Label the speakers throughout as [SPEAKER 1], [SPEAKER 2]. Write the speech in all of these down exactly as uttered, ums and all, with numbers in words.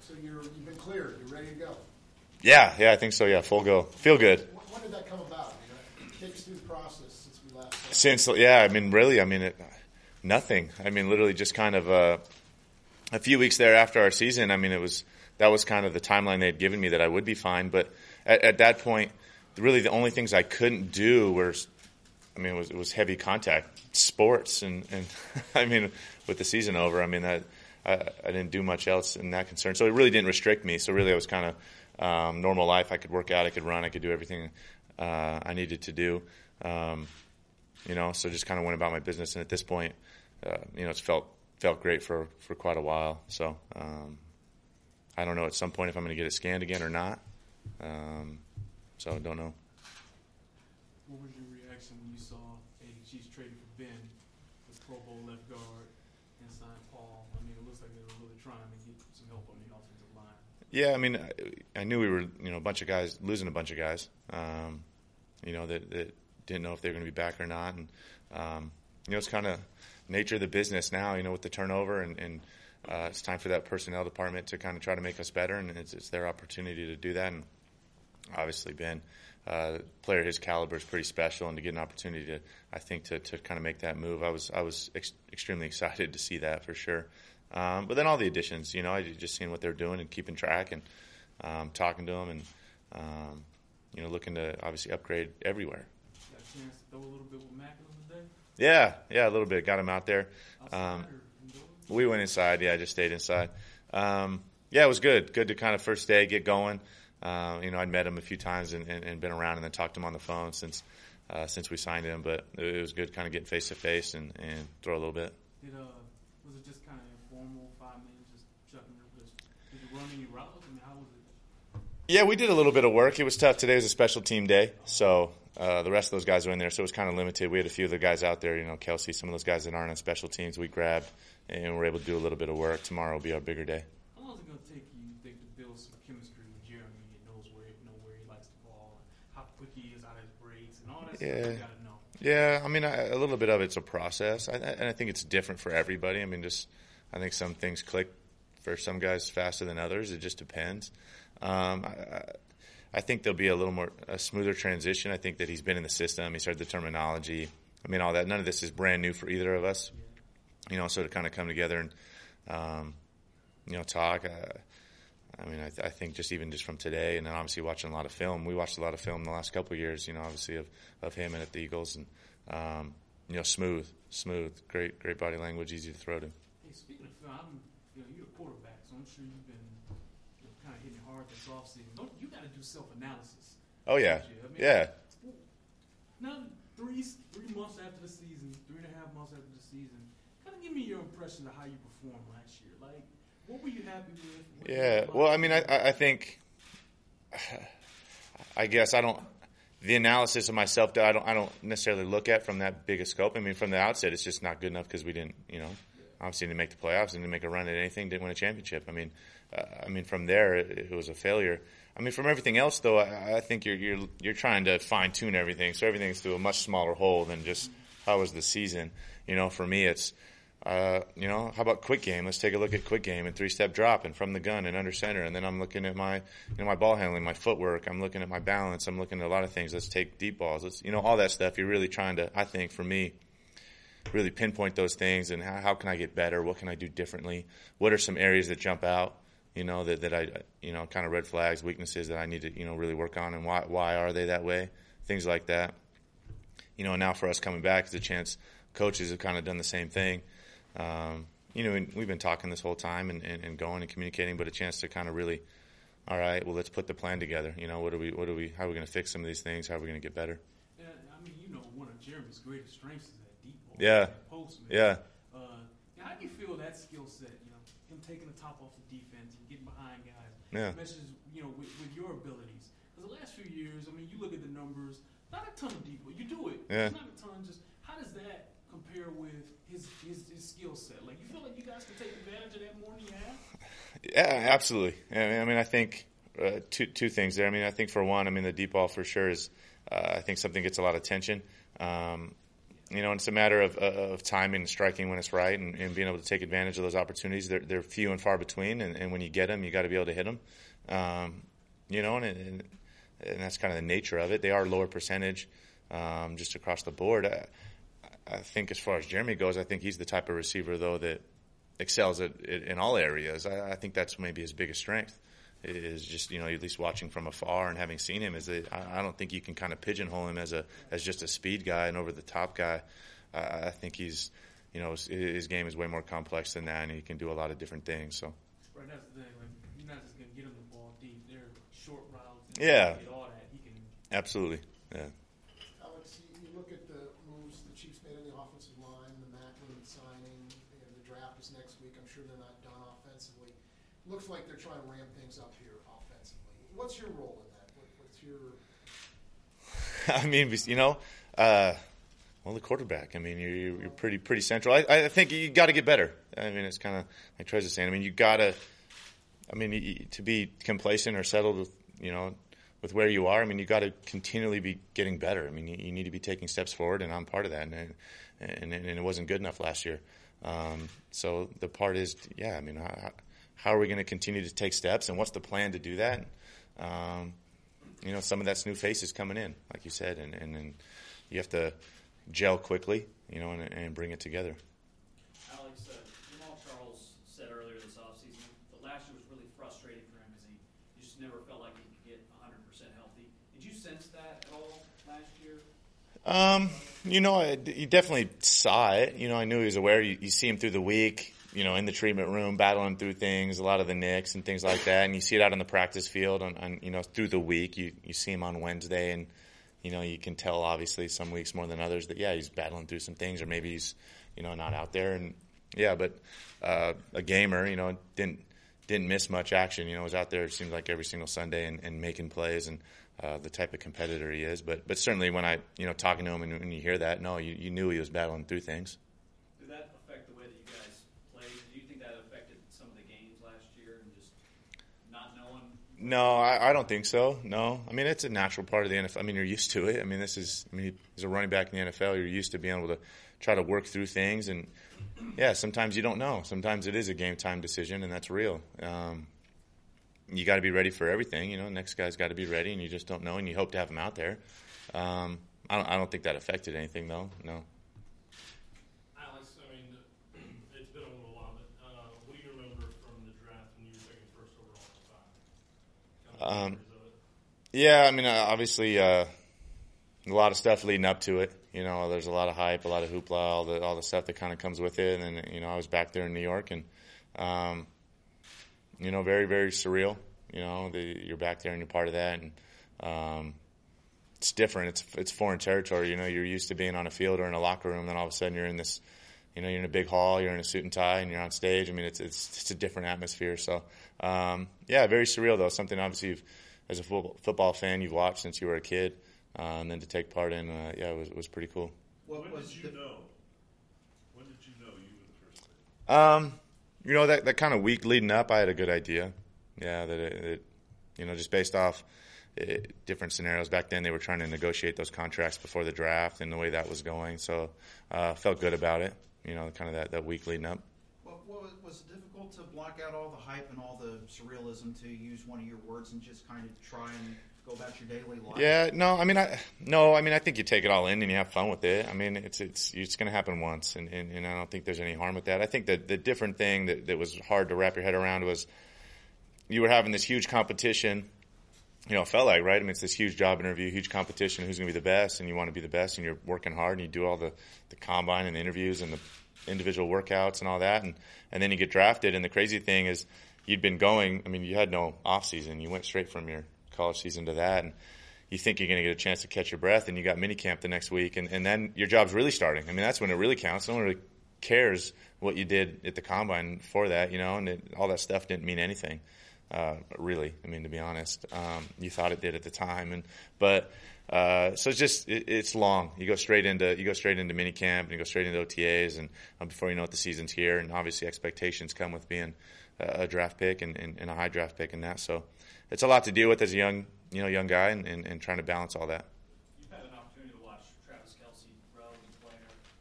[SPEAKER 1] So you're, you've been cleared. You're ready to go.
[SPEAKER 2] Yeah, yeah, I think so. Yeah, full go. Feel good.
[SPEAKER 1] When, when did that come about? You know, take us through the process since we last saw.
[SPEAKER 2] Since yeah, I mean, really, I mean, it, nothing. I mean, literally, just kind of uh, a few weeks there after our season. I mean, it was that was kind of the timeline they had given me that I would be fine. But at, at that point, really, the only things I couldn't do were, I mean, it was, it was heavy contact sports, and, and I mean, with the season over, I mean, that I, I didn't do much else in that concern. So it really didn't restrict me. So really, I was kind of um, normal life. I could work out, I could run, I could do everything uh, I needed to do. Um, you know, so just kind of went about my business. And at this point, uh, you know, it's felt felt great for, for quite a while. So um, I don't know at some point if I'm going to get it scanned again or not. Um, so I don't know.
[SPEAKER 3] What was your reaction when you saw A D G's traded for Ben, the Pro Bowl left guard, and signed Paul? I mean, it looks like they were really trying to get some help on the offensive line.
[SPEAKER 2] Yeah, I mean, I, I knew we were, you know, a bunch of guys, losing a bunch of guys, um, you know, that, that didn't know if they were going to be back or not. And, um, you know, it's kind of nature of the business now, you know, with the turnover, and, and uh, it's time for that personnel department to kind of try to make us better, and it's, it's their opportunity to do that. And obviously, Ben, uh, player his caliber is pretty special, and to get an opportunity to, I think, to, to kind of make that move, I was I was ex- extremely excited to see that for sure. Um, but then all the additions, you know, I just seeing what they're doing and keeping track, and um, talking to them, and um, you know, looking to obviously upgrade everywhere.
[SPEAKER 3] Got a chance to throw a little bit with Macklin today?
[SPEAKER 2] Yeah, yeah, a little bit. Got him out there.
[SPEAKER 3] Outside
[SPEAKER 2] Um,
[SPEAKER 3] or indoors?
[SPEAKER 2] we went inside. Yeah, I just stayed inside. Um, yeah, it was good. Good to kind of first day get going. Uh, you know, I'd met him a few times and, and, and been around, and then talked to him on the phone since uh, since we signed him. But it was good kind of getting face to face and and throw a little bit.
[SPEAKER 3] Did, uh, was it just kind of informal, five minutes, just chucking it? Just, did you run any routes? I mean, how was it?
[SPEAKER 2] Yeah, we did a little bit of work. It was tough. Today was a special team day, so uh, the rest of those guys were in there, so it was kind of limited. We had a few of the guys out there, you know, Kelsey, some of those guys that aren't on special teams, we grabbed, and we're able to do a little bit of work. Tomorrow will be our bigger day.
[SPEAKER 3] How long is it going to take you, you think, to build some chemistry with Jeremy and knows where, know where he likes the ball, and how quick he is out of his breaks, and all that
[SPEAKER 2] Yeah.
[SPEAKER 3] stuff you got to know?
[SPEAKER 2] Yeah, I mean, I, a little bit of it's a process, I, and I think it's different for everybody. I mean, just I think some things click for some guys faster than others. It just depends. Um, I, I, I think there'll be a little more a smoother transition. I think that he's been in the system. He's heard the terminology. I mean, all that. None of this is brand new for either of us. You know, so to kind of come together and um, you know talk. Uh, I mean, I, th- I think just even just from today, and then obviously watching a lot of film. We watched a lot of film in the last couple of years, you know, obviously of, of him and at the Eagles. And, um, you know, smooth, smooth, great great body language, easy to throw to.
[SPEAKER 3] Hey, speaking of film, I'm, you know, you're a quarterback, so I'm sure you've been you know, kind of hitting hard this offseason. Don't you got to do self-analysis?
[SPEAKER 2] Oh, yeah.
[SPEAKER 3] I mean,
[SPEAKER 2] Yeah.
[SPEAKER 3] Now, three, three months after the season, three and a half months after the season, kind of give me your impression of how you performed last year. Like, what were you happy with? What
[SPEAKER 2] Yeah. Well, I mean, I, I think, I guess I don't, the analysis of myself, I don't, I don't necessarily look at from that big a scope. I mean, from the outset, it's just not good enough because we didn't, you know, obviously didn't make the playoffs, didn't make a run at anything, didn't win a championship. I mean, uh, I mean, from there, it, it was a failure. I mean, from everything else, though, I, I think you're, you're, you're trying to fine tune everything. So everything's through a much smaller hole than just how was the season. You know, for me, it's, Uh, you know, how about quick game? Let's take a look at quick game and three-step drop and from the gun and under center. And then I'm looking at my, you know, my ball handling, my footwork. I'm looking at my balance. I'm looking at a lot of things. Let's take deep balls. Let's, you know, all that stuff. You're really trying to, I think, for me, really pinpoint those things and how, how can I get better? What can I do differently? What are some areas that jump out? You know, that, that I, you know, kind of red flags, weaknesses that I need to, you know, really work on, and why why are they that way? Things like that. You know, and now for us coming back, it's a chance. Coaches have kind of done the same thing. Um, you know, and we've been talking this whole time and, and, and going and communicating, but a chance to kind of really, all right, well, let's put the plan together. You know, what are we, what are we, how are we going to fix some of these things? How are we going to get better?
[SPEAKER 3] Yeah, I mean, you know, one of Jeremy's greatest strengths is that deep ball.
[SPEAKER 2] Yeah.
[SPEAKER 3] That post, man.
[SPEAKER 2] Yeah.
[SPEAKER 3] Uh, how do you feel that skill set, you know, him taking the top off the defense and getting behind guys,
[SPEAKER 2] Yeah.
[SPEAKER 3] meshes, you know, with, with your abilities? Because the last few years, I mean, you look at the numbers, not a ton of deep ball. You do it.
[SPEAKER 2] Yeah.
[SPEAKER 3] It's not a ton. Just how does that compare with his his, his skill set? Like, you feel like you guys can take advantage of that more than you have?
[SPEAKER 2] Yeah, absolutely. I mean, I, mean, I think uh, two two things there. I mean, I think for one, I mean, the deep ball for sure is, uh, I think something gets a lot of attention. Um, you know, it's a matter of, of timing and striking when it's right, and, and being able to take advantage of those opportunities. They're, they're few and far between, and, and when you get them, you got to be able to hit them. Um, you know, and, and and that's kind of the nature of it. They are lower percentage, um, just across the board. I, I think as far as Jeremy goes, I think he's the type of receiver though that excels at, at, in all areas. I, I think that's maybe his biggest strength. Is just, you know, at least watching from afar and having seen him, is that I, I don't think you can kind of pigeonhole him as a as just a speed guy and over the top guy. Uh, I think he's, you know, his, his game is way more complex than that, and he can do a lot of different things. So.
[SPEAKER 3] Right, that's the thing. Like, you're not just gonna get him the ball deep. They're short routes. And
[SPEAKER 2] Yeah.
[SPEAKER 3] Get all that. He can.
[SPEAKER 2] Absolutely. Yeah.
[SPEAKER 1] Alex, you, you look at the moves the Chiefs made on the offensive line, the Macklin signing, you know, the draft is next week. I'm sure they're not done offensively. Looks like they're trying to ramp things up here offensively. What's your role in that? What, what's your?
[SPEAKER 2] I mean, you know, uh, well, the quarterback. I mean, you're, you're pretty pretty central. I, I think you got to get better. I mean, it's kind of like Trez saying. I mean, you got to. I mean, you, to be complacent or settled with, you know, with where you are. I mean, you got to continually be getting better. I mean, you, you need to be taking steps forward, and I'm part of that. And and, and it wasn't good enough last year. Um, so the part is, yeah. I mean, how, how are we going to continue to take steps, and what's the plan to do that? Um, you know, some of that's new faces coming in, like you said, and, and, and you have to gel quickly, you know, and, and bring it together.
[SPEAKER 4] Alex, uh, Jamal Charles said earlier this offseason that last year was really frustrating for him because he just never felt like he could get one hundred percent healthy. Did you sense that at all last year?
[SPEAKER 2] Um, you know, I, you definitely saw it. You know, I knew he was aware. You, you see him through the week, you know, in the treatment room, battling through things, a lot of the nicks and things like that. And you see it out on the practice field on, on you know, through the week. You, you see him on Wednesday, and, you know, you can tell obviously some weeks more than others that, yeah, he's battling through some things, or maybe he's, you know, not out there. And yeah, but, uh, a gamer, you know, didn't, didn't miss much action, you know, was out there, it seems like every single Sunday, and, and making plays, and, uh, the type of competitor he is. But, but certainly when I, you know, talking to him, and when you hear that, no, you, you knew he was battling through things.
[SPEAKER 4] Did that affect the way that you guys played? Do you think that affected some of the games last year and just not knowing?
[SPEAKER 2] No, I, I don't think so. No. I mean, it's a natural part of the N F L. I mean, you're used to it. I mean, this is, I mean, as a running back in the N F L, you're used to being able to try to work through things. And, yeah, sometimes you don't know. Sometimes it is a game-time decision, and that's real. Um, you got to be ready for everything. You know, next guy's got to be ready, and you just don't know, and you hope to have him out there. Um, I don't, I don't think that affected anything, though. No.
[SPEAKER 5] Alex, I mean, it's been a little while, but uh, what do you remember from the draft when you were taken first overall at the time? Kind of
[SPEAKER 2] Um,
[SPEAKER 5] memories of it?
[SPEAKER 2] Yeah, I mean, uh, obviously, uh, a lot of stuff leading up to it. You know, there's a lot of hype, a lot of hoopla, all the all the stuff that kind of comes with it. And you know, I was back there in New York, and um, you know, very very surreal. You know, the, you're back there and you're part of that, and um, it's different. It's it's foreign territory. You know, you're used to being on a field or in a locker room, and then all of a sudden you're in this. You know, you're in a big hall, you're in a suit and tie, and you're on stage. I mean, it's it's it's a different atmosphere. So, um, yeah, very surreal though. Something obviously, you've, as a football, football fan, you've watched since you were a kid. Uh, and then to take part in, uh, yeah, it was, it was pretty cool.
[SPEAKER 5] What when did you the, know? When did you know you were the first pick?
[SPEAKER 2] Um, you know, that, that kind of week leading up, I had a good idea. Yeah, that it, it you know, just based off it, different scenarios. Back then, they were trying to negotiate those contracts before the draft and the way that was going. So uh, felt good about it, you know, kind of that, that week leading up.
[SPEAKER 6] Well, what was, was it difficult to block out all the hype and all the surrealism, to use one of your words, and just kind of try and go about your daily life?
[SPEAKER 2] Yeah, no, I mean, I no, I mean, I think you take it all in and you have fun with it. I mean, it's it's it's going to happen once, and, and, and I don't think there's any harm with that. I think that the different thing that, that was hard to wrap your head around was you were having this huge competition. You know, it felt like, right? I mean, it's this huge job interview, huge competition. Who's going to be the best? And you want to be the best, and you're working hard, and you do all the, the combine and the interviews and the individual workouts and all that, and and then you get drafted. And the crazy thing is, you'd been going. I mean, you had no off season. You went straight from your college season to that, and you think you're going to get a chance to catch your breath, and you got minicamp the next week, and, and then your job's really starting. I mean, that's when it really counts. No one really cares what you did at the combine for that, you know, and it, all that stuff didn't mean anything, uh, really. I mean, to be honest, um, you thought it did at the time, and but uh, so it's just it, it's long. You go straight into you go straight into minicamp, and you go straight into O T As, and um, before you know it, the season's here, and obviously expectations come with being a, a draft pick and, and, and a high draft pick and that. So it's a lot to deal with as a young, you know, young guy, and, and, and trying to balance all that.
[SPEAKER 4] You've had an opportunity to watch Travis Kelce grow and player.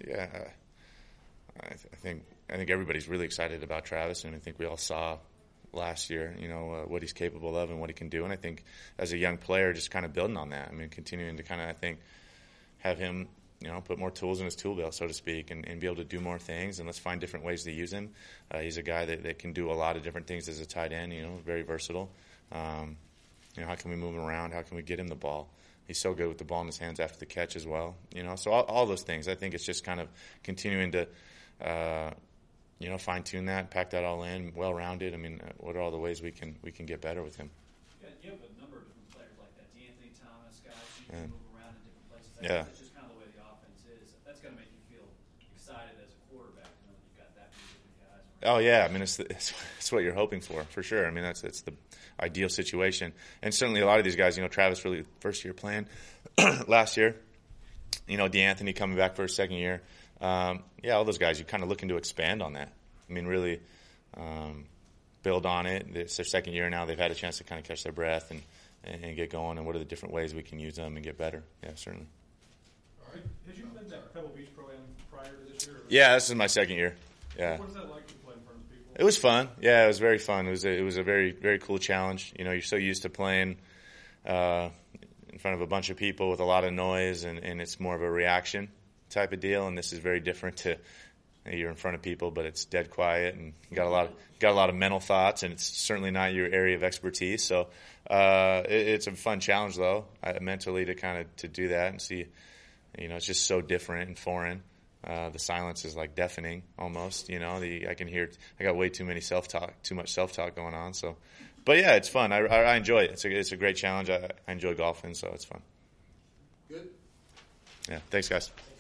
[SPEAKER 2] Yeah, I, th- I think I think everybody's really excited about Travis, and I think we all saw last year, you know, uh, what he's capable of and what he can do. And I think as a young player, just kind of building on that. I mean, continuing to kind of, I think, have him, you know, put more tools in his tool belt, so to speak, and, and be able to do more things. And let's find different ways to use him. Uh, he's a guy that, that can do a lot of different things as a tight end, you know, very versatile. Um, you know, how can we move him around? How can we get him the ball? He's so good with the ball in his hands after the catch as well. You know, so all, all those things. I think it's just kind of continuing to, uh, you know, fine tune that, pack that all in, well rounded. I mean, uh, what are all the ways we can we can get better with him?
[SPEAKER 4] Yeah, you have a number of different players like that. D'Anthony Thomas, guys who
[SPEAKER 2] Yeah.
[SPEAKER 4] can move around in different places. That's,
[SPEAKER 2] Yeah.
[SPEAKER 4] that's just kind of the way the offense is. That's going to make you feel excited as a quarterback, knowing you've got that many different guys. around.
[SPEAKER 2] Oh yeah, I mean it's, the, it's it's what you're hoping for for sure. I mean that's that's the ideal situation, and certainly a lot of these guys. You know, Travis really first year playing last year. You know, D'Anthony coming back for his second year. Um, yeah, all those guys. You're kind of looking to expand on that. I mean, really um, build on it. It's their second year now. They've had a chance to kind of catch their breath and, and get going. And what are the different ways we can use them and get better? Yeah, certainly.
[SPEAKER 5] All right. Had you been that Pebble Beach Pro-Am prior to this year? Or
[SPEAKER 2] Yeah, this is my second year. Yeah.
[SPEAKER 5] What is that like to play in front of people?
[SPEAKER 2] It was fun. Yeah, it was very fun. It was a, it was a very very cool challenge. You know, you're so used to playing uh, in front of a bunch of people with a lot of noise, and, and it's more of a reaction type of deal. And this is very different to you're in front of people, but it's dead quiet, and you got a lot of got a lot of mental thoughts, and it's certainly not your area of expertise. So uh, it, it's a fun challenge, though, I, mentally to kind of to do that and see. You know, it's just so different and foreign. Uh, the silence is like deafening almost, you know, the, I can hear, I got way too many self-talk, too much self-talk going on. So, but yeah, it's fun. I, I, I enjoy it. It's a, it's a great challenge. I, I enjoy golfing, so it's fun.
[SPEAKER 1] Good?
[SPEAKER 2] Yeah. Thanks guys.